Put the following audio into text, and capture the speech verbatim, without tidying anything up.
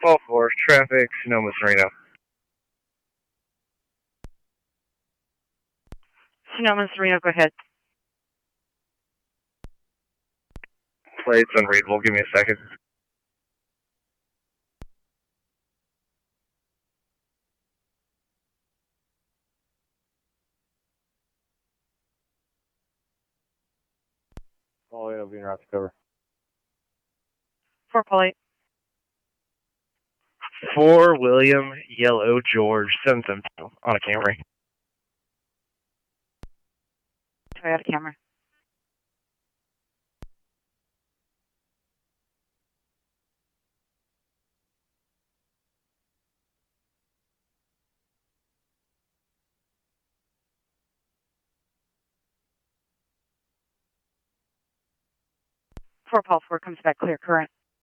Call for traffic, Sonoma Sereno. Sonoma Sereno, go ahead. Plate's unreadable. Give me a second. All the way over route to cover. For Polite. For William Yellow George seven seven two on a Camry. Toyota Camry. For Paul four comes back clear current.